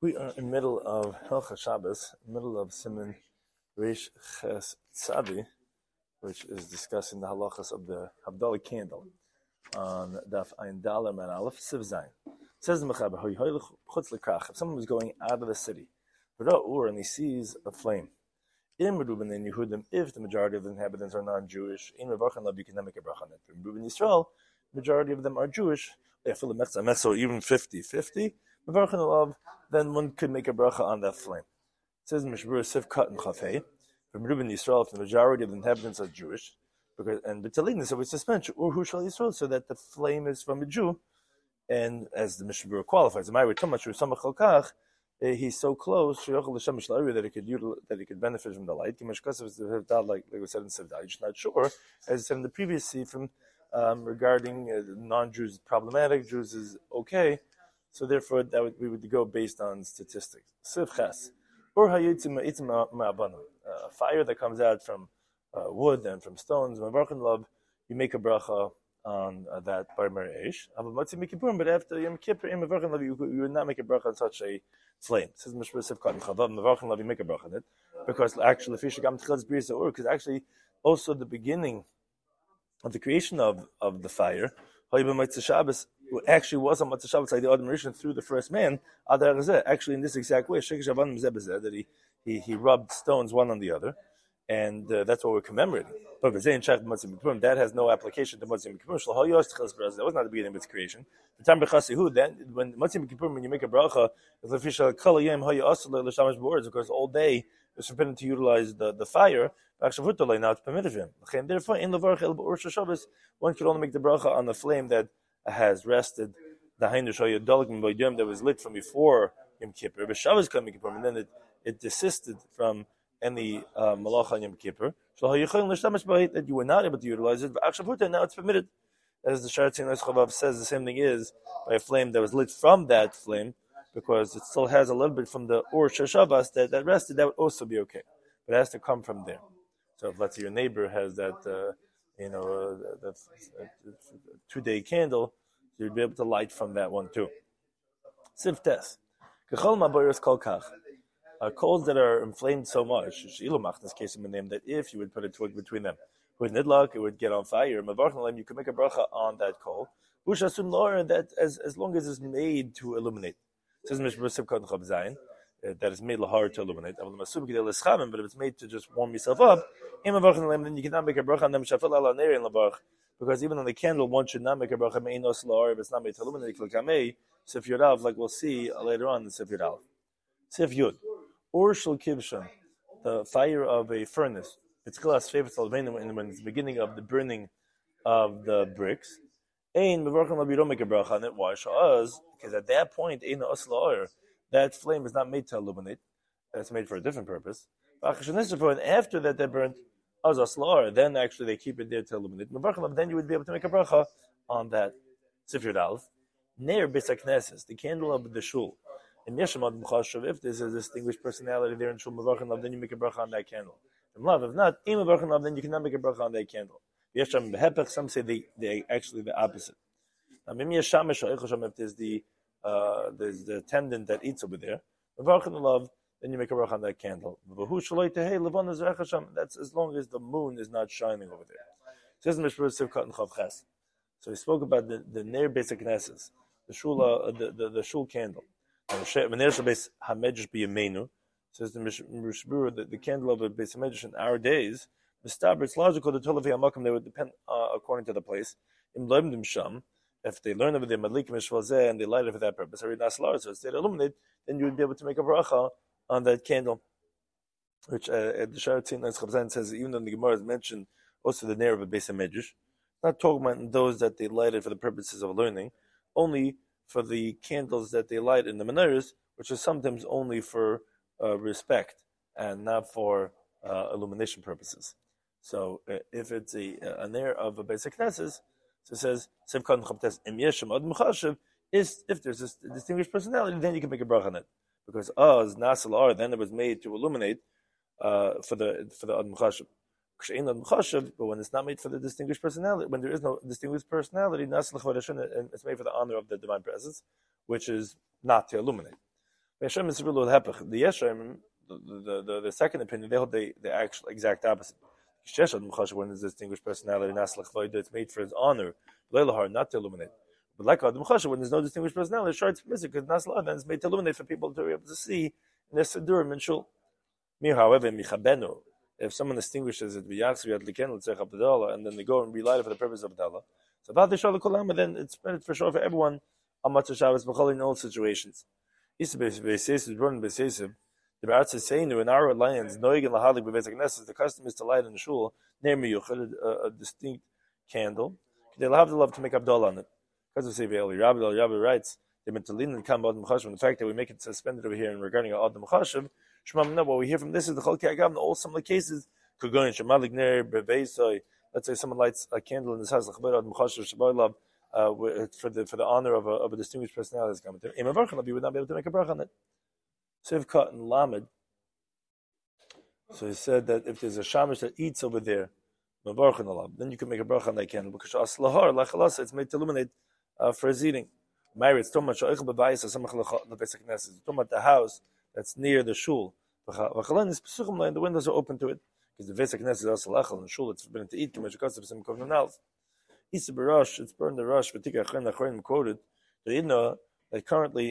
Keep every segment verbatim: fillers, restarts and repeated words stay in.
We are in the middle of Hilchas Shabbos, middle of Siman Reish Ches Tzadi, which is discussing the halachas of the Havdalah candle on Daf Ein Dalar Man Aleph Siv Zayin. It says the Mechaber, if someone was going out of the city, and he sees a flame, in Reuben and Yehudim, if the majority of the inhabitants are non-Jewish, in Mevarchan Lav you can make a bracha on it. In Reuben Yisrael, majority of them are Jewish. So even fifty-fifty, Mevarchan Lav, then one could make a bracha on that flame. It says in Mishbur Siv Kat and Chafei, from Reuben Yisrael, if the majority of the inhabitants are Jewish, because and B'talin, so we suspend or who shall Yisrael, so that the flame is from a Jew, and as the Mishbur qualifies, he's so close that he could utilize, that he could benefit from the light. Like, like we said in Sevdah, you're not sure, as I said in the previous sefer, um, regarding uh, non-Jews problematic, Jews is okay. So therefore, that would, we would go based on statistics. Sivches or hayitzim ma'abanim, fire that comes out from uh, wood and from stones. Mevarchan Lav, you make a bracha on uh, that by Mereish. But after Yom Kippur, in Mevarchan Lav, you would not make a bracha on such a flame. It says Mishpur Sivkat and Chavav, Mevarchan Lav, you make a bracha on it, because actually, because actually, also the beginning of the creation of, of the fire, actually was on Matzah Shabbos like the Adam Rishon through the first man, actually in this exact way, that he, he, he rubbed stones one on the other, and uh, that's what we're commemorating. But that has no application to Matzah Kippur. That was not the beginning of its creation. Then when Matzah Kippur, when you make a bracha, because all day it's forbidden to utilize the, the fire. Now it's permitted for him. Therefore, in Levarch one could only make the bracha on the flame that has rested, the that was lit from before Yom Kippur, and then it, it desisted from any uh, malach on Yom Kippur, that you were not able to utilize it. But now it's permitted, as the Sharatzi Chavav says. The same thing is by a flame that was lit from that flame, because it still has a little bit from the Ur Shashavas that, that rested. That would also be okay, but it has to come from there. So if let's say your neighbor has that, uh, you know, uh, that, that two-day candle, you'd be able to light from that one too. Sivtes. Kechol maboyers kol kach. Coals that are inflamed so much, Shilumach, in this case, in the name that if you would put a twig between them with nidlak, it would get on fire. Mavarchan, you could make a bracha on that coal. Ushasum lor, that as as long as it's made to illuminate. It says Mishmur Sivkat Chav Zayin, that is made lahar to illuminate. But if it's made to just warm yourself up, then you cannot make a bracha on them shafel ala neri in labarach, because even on the candle, one should not make a bracha meinos lahar if it's not made to illuminate. Sif Yodav, like we'll see later on in Sif Yodav. Sif Yud. Or shel kivshan, the fire of a furnace. It's class favorite when it's the beginning of the burning of the bricks. Ein mevarchan lav, you don't make a bracha on it. Why? Sha'az, because at that point, ein osla, that flame is not made to illuminate. It's made for a different purpose. And after that, they're burnt as osla, then actually they keep it there to illuminate. Mevarchan lav, then you would be able to make a bracha on that. Sifir Dalv. Near Bisakneses, the candle of the shul. In Yeshamad Mchashav, if there's a distinguished personality there in Shul Mevarchan Lav, then you make a bracha on that candle. In Lav, if not, in Mevarchan Lav, then you cannot make a bracha on that candle. Yesham Behepech, some say they they actually the opposite. Now, Mim Yesham if there's the uh, there's the attendant that eats over there, Mevarchan Lav, then you make a bracha on that candle. That's as long as the moon is not shining over there. Says Mishpur Sivkat and Chav Ches. So he spoke about the the near basic knesses, the shul uh, the, the the shul candle. Says the Mishbur that the candle of a Beis Hamedrash in our days, it's logical to tell they would depend uh, according to the place. If they learn over there and they light it for that purpose, so it's they illuminate, then you would be able to make a bracha on that candle. Which uh, the Sharatzi says, even though the Gemara has mentioned also the nair of a Beis Hamedrash, not talking about those that they light it for the purposes of learning, only for the candles that they light in the menorahs, which is sometimes only for uh, respect and not for uh, illumination purposes. So uh, if it's a an air of a basic knesses, so it says is if there's a distinguished personality, then you can make a bracha on it, because az nasal then it was made to illuminate uh, for the for the ad mechashav. But when it's not made for the distinguished personality, when there is no distinguished personality, it's made for the honor of the divine presence, which is not to illuminate. Hashem is really hapach. The Yeshem, the, the the the second opinion, they hold the the actual exact opposite. When is distinguished personality, it's made for his honor, not to illuminate. But like Adam Chashav, when there's no distinguished personality, it's short permissive because Nasla then it's made to illuminate for people to be able to see in their Sidurim and Shul. Me, however, Michabenu, if someone distinguishes it, and then they go and relight it for the purpose of Abdallah, so about the Shalom Kolama, then it's meant for sure for everyone on Matzah Shabbos, in all situations. The Baratz is saying in our alliance, the custom is to light in the shul, near Miyuchad, a, a distinct candle. They'll have the love to make Abdullah on it. Because of Sevi Rabbi Rabbi writes, they meant to lean and come Adam Chashav. The fact that we make it suspended over here and regarding Adam Chashav, Shemam, what we hear from this is the Cholki Agam, all similar cases. Kugoin, Shemalik Ner, Beveisoi. Let's say someone lights a candle in his house, Adam Chashav, Shabbat uh, for the for the honor of a, of a distinguished personality. You would not be able to make a bracha on it. Sivkat and Lamed. So he said that if there's a shamish that eats over there, then you can make a bracha on that candle because aslahar lachalasa it's made to illuminate uh, for his eating. Married, it's talking about the house that's near the shul. The windows are open to it because the Vesek Knesset is also lachal and shul. It's forbidden to eat. It's burned the rush. Quoted that you know that currently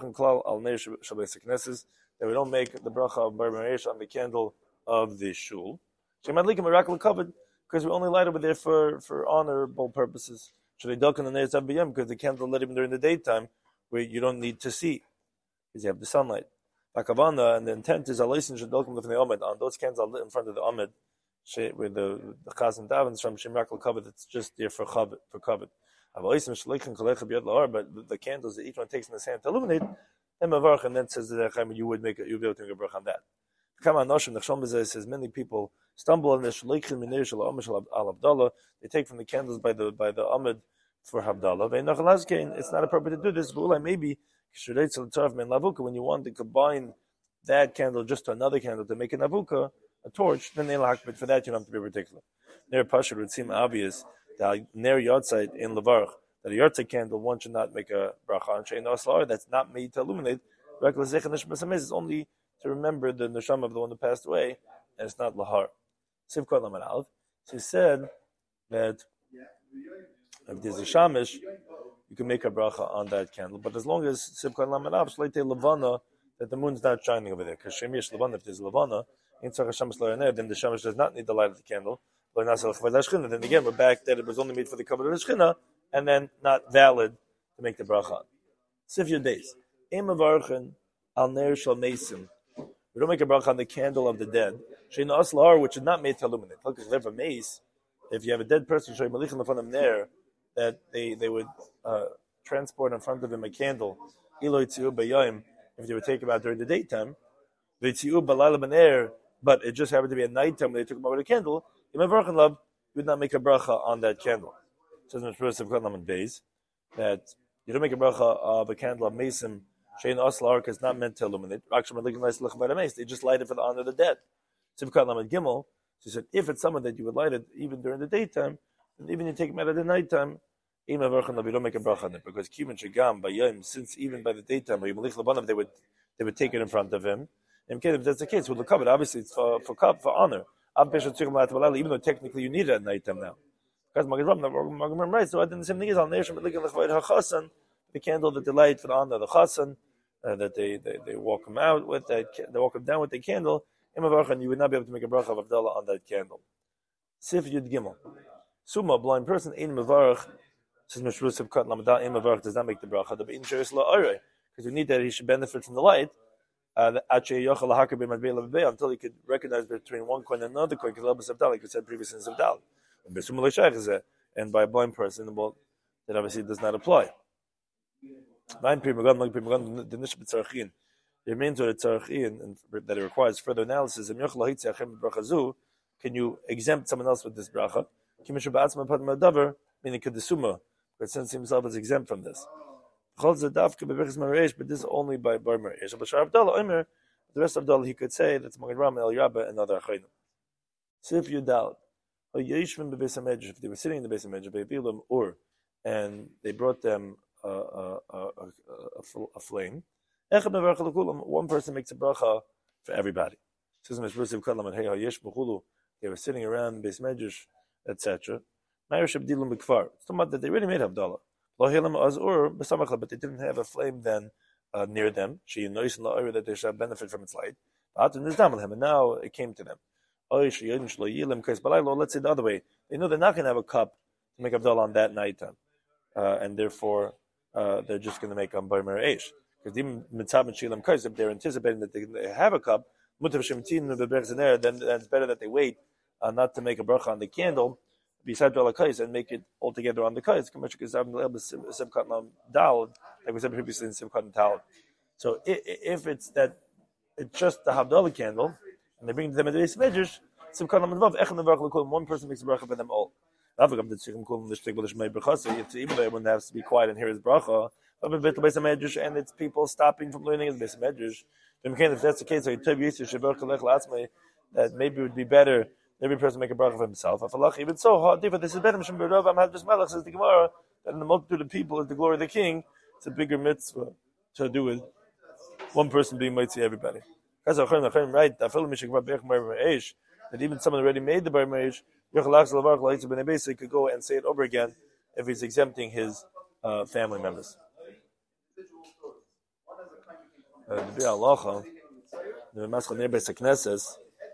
that we don't make the bracha of Bar Marish on the candle of the shul. Covered because we only light over there for, for honorable purposes. Should they duck in the Neis Abiyam because the candle lit even during the daytime where you don't need to see because you have the sunlight. Bakavana, and the intent is Alaysin should duck from the Omid on those candles are lit in front of the Omid where the the Chazan davens from Shemrakal covered. It's just there for covered for covered. But the candles that each one takes in his hand to illuminate, and then says that you would make it, you would be able to make a bracha on that. Says many people stumble on this. They take from the candles by the by the amid for Havdalah. It's not appropriate to do this, but maybe when you want to combine that candle just to another candle to make an avuka, a torch, then they'll but for that you don't have to be particular. Near Pasha would seem obvious that near Yotzeit in Levarch, that a Yotzeit candle one should not make a bracha on Shein Oslar, that's not made to illuminate. It's only to remember the neshama of the one who passed away, and it's not lahar. Sivkot Laman Alv. She said that if there's a shamish, you can make a bracha on that candle, but as long as Sivkot Laman Alv, Shleite Levana, that the moon's not shining over there, because Shemish Levana, if there's Levana, then the shamish does not need the light of the candle. Then again, we're back that it was only made for the cover of the shechina, and then not valid to make the bracha. Sifya days. Al ner shal mesim. We don't make a bracha on the candle of the dead. Sheina aslar, which is not made to illuminate. Look, if you have a mace, if you have a dead person, show malichin in front of him there, that they, they would uh, transport in front of him a candle. Iloi tziu b'yayim, if they would take him out during the daytime. V'tziu b'layla b'ner, but it just happened to be at nighttime when they took him out with a candle. You would not make a bracha on that candle. It says in the first of Kotlam days that you don't make a bracha of a candle of mason. Shein Oslar is not meant to illuminate. They just light it for the honor of the dead. Gimel, she said, if it's someone that you would light it even during the daytime, and even you take him out at the nighttime, you don't make a bracha on it because since even by the daytime, they would they would take it in front of him. And if that's the case, with the cover, obviously it's for for cup for honor. Even though technically you need it at nighttime now. Because Magamram writes, so I think the same thing is on the the candle that they light for the honor of the chasan, uh, that they, they, they walk him out with, that they walk him down with the candle, and you would not be able to make a bracha of Avdallah on that candle. Sif Yud Gimel. Suma, a blind person, Ein Mevarach, says Meshrusiv Kat Lamadal, Ein Mevarach does not make the bracha, the Bein Sheris La'orei, because we need that he should benefit from the light, uh, until he could recognize between one coin and another coin, because like we said previously in Zavdal. And by a blind person, well, that obviously does not apply. The remains of the tzarachin that it requires further analysis. Can you exempt someone else with this bracha? Meaning kedusuma, but since himself is exempt from this. But this is only by bar marish. The rest of Abdallah he could say that's Magen Rama, El Rabba, and other achayim. So if you doubt, if they were sitting in the base of Medrash, or and they brought them a, a, a, a, a flame, One person makes a bracha for everybody. They were sitting around Beis Medrash, et cetera. It's not that they already made Havdalah. But they didn't have a flame then uh, near them. That they should benefit from its light. And now it came to them. Let's say the other way. They know they're not going to have a cup to make Havdalah on that night time. Uh, and therefore, uh, they're just going to make on Baimer Eish. Because even Mitzab and Shilam Kais, if they're anticipating that they have a cup, then, then it's better that they wait uh, not to make a bracha on the candle, besides all the kais, and make it all together on the kais. Like we said previously in Simchat and Tal. So if it's that it's just the Havdalah candle, and they bring them into the Beis Medrash, one person makes a bracha for them all. Even though everyone has to be quiet and hear his bracha, and it's people stopping from learning his Beis Medrash. If that's the case, that maybe it would be better every person make a bracha for himself. Even so, this is better. Says the Gemara that in the multitude of people is the glory of the king. It's a bigger mitzvah to do with one person being mighty everybody. Right? That even someone already made the bar marriage, he could go and say it over again if he's exempting his uh, family members. Uh, the Bi'alacha, the Maschal Nebeis Knesses,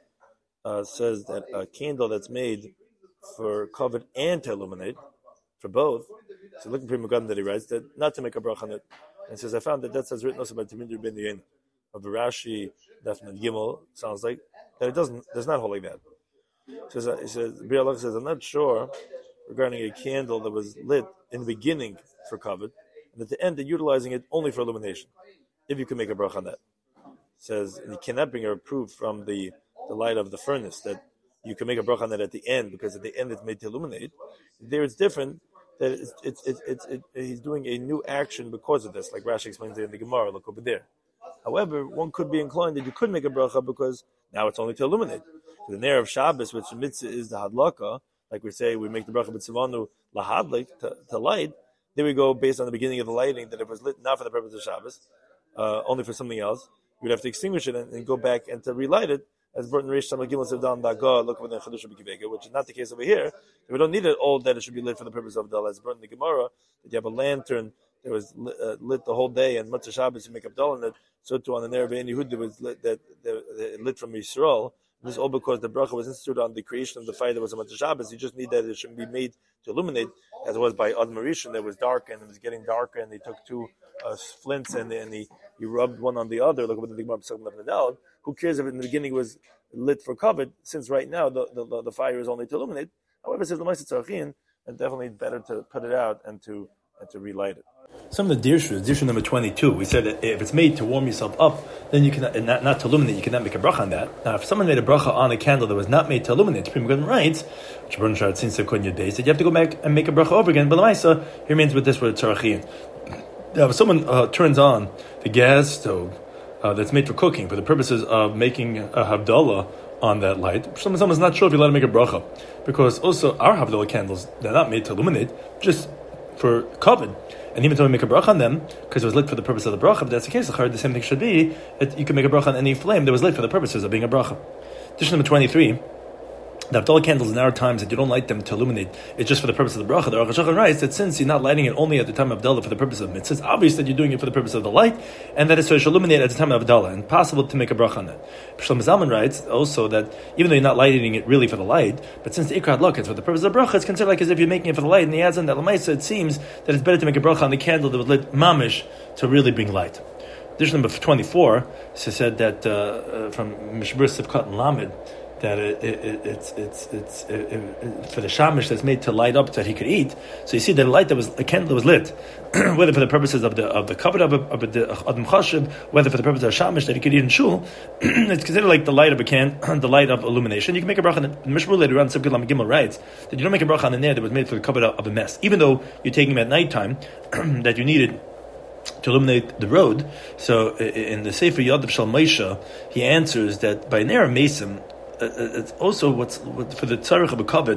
uh, says that a candle that's made for covered and to illuminate, for both, so looking for Megadim that he writes, that not to make a bracha on it. And says, I found that that says written also by Timidir ben Yain of Rashi, Dafnat Gimel, sounds like, that it doesn't, does not hold like that. He says, he says, Bi'alacha says, I'm not sure regarding a candle that was lit in the beginning for covered, and at the end they're utilizing it only for illumination. If you can make a bracha on that. It says, and you cannot bring a proof from the, the light of the furnace that you can make a bracha on that at the end, because at the end it's made to illuminate. There it's different, that it's, it's, it's, it's, it, he's doing a new action because of this, like Rashi explains there in the Gemara, look over there. However, one could be inclined that you could make a bracha because now it's only to illuminate. So the Ner of Shabbos, which mitzvah is the hadlaka, like we say, we make the bracha b'tzivanu lahadlik, to, to light, there we go based on the beginning of the lighting, that it was lit not for the purpose of Shabbos, Uh, only for something else, you'd have to extinguish it and, and go back and to relight it, as brought in Reish Samar Gimel Sevdan Daga, look within Chadush B'Kivega, which is not the case over here. We don't need it all that it should be lit for the purpose of Abdallah. As brought in the Gemara, that you have a lantern that was lit, uh, lit the whole day, and Matzah Shabbos you make Abdallah in it. So too on the Ner Be'en Yehud that was lit, that, that, that lit from Yisrael. This is all because the bracha was instituted on the creation of the fire that was on Matzah Shabbos. You just need that it shouldn't be made to illuminate, as it was by Adam Rishon that was dark and it was getting darker, and they took two uh, flints and and he, he rubbed one on the other. Look at the Gemara Pesachim Levin Adal. Who cares if it in the beginning was lit for covet? Since right now the, the, the fire is only to illuminate. However, it says the Ma'aseh Tzarachin, and definitely better to put it out and to and to relight it. Some of the dirshus, dirshu number twenty-two, we said that if it's made to warm yourself up, then you cannot, and not, not to illuminate, you cannot make a bracha on that. Now, if someone made a bracha on a candle that was not made to illuminate, the Pri Megadim writes, which Baruch Shad since that you have to go back and make a bracha over again. But the Ma'aseh, he remains with this word tzarachin. Now, if someone uh, turns on the gas stove uh, that's made for cooking for the purposes of making a Havdalah on that light, someone, someone's not sure if you're allowed to make a bracha, because also our Havdalah candles, they're not made to illuminate, just for covet. And even though we make a bracha on them, because it was lit for the purpose of the bracha, but that's the case, the same thing should be, that you can make a bracha on any flame that was lit for the purposes of being a bracha. Dish number twenty-three, the Havdalah candles in our times, that you don't light them to illuminate, it's just for the purpose of the bracha. The Aruch HaShulchan writes that since you're not lighting it only at the time of Havdalah for the purpose of mitzvah, it's obvious that you're doing it for the purpose of the light, and that it's so it should illuminate at the time of Havdalah, and possible to make a bracha on that. Shlomo Zalman writes also that even though you're not lighting it really for the light, but since the Ikar Hadlaka is for the purpose of the bracha, it's considered like as if you're making it for the light, and he adds on that Lamaisa, it seems that it's better to make a bracha on the candle that was lit mamish to really bring light. Dish number twenty-four, it said that uh, uh, from Mishbur Sivkat and Lamed, that it, it, it, it's it's it's it, it, for the shamish that's made to light up that he could eat. So you see that a light that was a candle that was lit, whether for the purposes of the of the cover of, of the adam chashiv, whether for the purpose of shamish that he could eat in shul, it's considered like the light of a can, the light of illumination. You can make a bracha on the Mishmur later on. Sivkei Lamed Gimel writes that you don't make a bracha on the nair that was made for the cover of a mess, even though you're taking him at nighttime that you needed to illuminate the road. So in the Sefer Yadav Shal Moshe, he answers that by Ner Mesim, Uh, it's also what's what, for the tzarich of a kavod,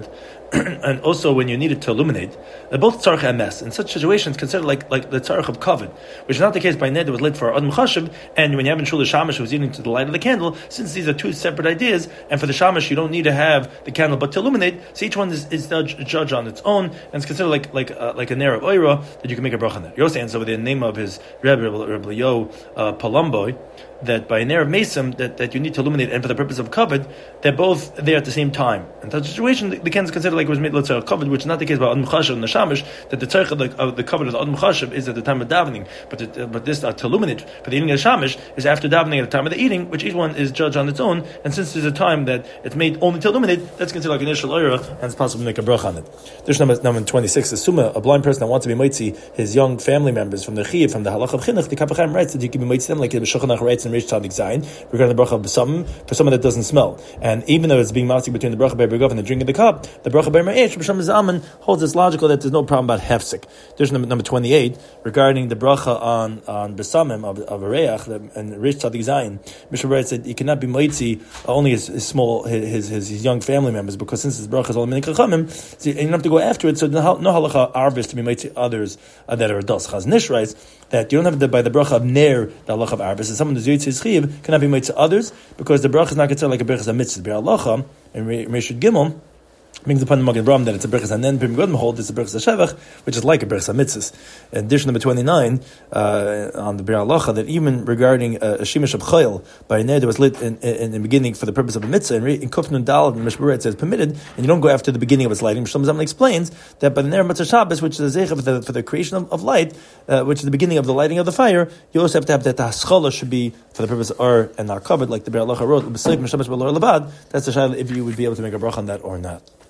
and also when you need it to illuminate, they're both tzarech emes. In such situations, considered like like the tzarech of kavod, which is not the case by ned that was lit for adam chashiv, and when you have in shul shamash who was eating to the light of the candle. Since these are two separate ideas, and for the shamash you don't need to have the candle but to illuminate, so each one is, is judged on its own, and it's considered like like uh, like a ner of oira that you can make a bracha on that. Yosef answers with the name of his Rebbe Rebbe Yo uh, Palumboy, that by an air of Mesim that, that you need to illuminate, and for the purpose of kavod, they're both there at the same time. In such a situation, the, the can is considered like it was made l'tzarech kavod, which is not the case by Adam Chashav and the Shamish, that the tzarech of the, of the kavod of the Adam Chashav is at the time of davening, but it, uh, but this uh, to illuminate for the eating of the Shamish is after davening at the time of the eating, which each one is judged on its own, and since there's a time that it's made only to illuminate, that's considered like an initial oira, and it's possible to make a bracha on it. There's number, number twenty-six, Asuma, a blind person that wants to be mitzi his young family members from the Chiv, from the halach of chinuch, the Kaf HaChaim writes that you can be mitzi them like the Shulchan Aruch writes in Rish Tzadik Zayin, regarding the bracha of besamim for someone that doesn't smell. And even though it's being matzik between the bracha by Bergov and the drink of the cup, the bracha by Ma'esh, B'Shem Zaman holds it's logical that there's no problem about hefsek. There's number, number twenty-eight, regarding the bracha on, on besamim of, of Areach and Rish Tzadik Zayin. Mishnah writes that he cannot be mitzi only his, his small, his, his his young family members, because since his bracha is only minik chachamim, so you don't have to go after it, so no, no halacha arvis to be mitzi others uh, that are adults. Chaz Nish writes that you don't have to, by the bracha of ner, the halacha of arvis, and someone who's yitzis chiv cannot be mitzi to others, because the bracha is not considered like a bracha mitzvah. Be halacha and Reshut Gimel brings upon the Magen Avraham that it's a brachas, and then Pim Godim hold it's a brachas shevach, which is like a brachas mitzvahs. In addition, number twenty-nine uh, on the Bir Halacha, that even regarding uh, a shimish of chayil by a ner that was lit in, in, in the beginning for the purpose of a mitzvah, and in Kufnun Dalad and Mishmur it says permitted, and you don't go after the beginning of its lighting. Shlomo Zalman explains that by the ner Matzah Shabbos, which is a zecha for the, for the creation of, of light, uh, which is the beginning of the lighting of the fire, you also have to have that the haschala should be for the purpose of or and not covered, like the Bir Halacha wrote. That's the shayla if you would be able to make a bracha on that or not.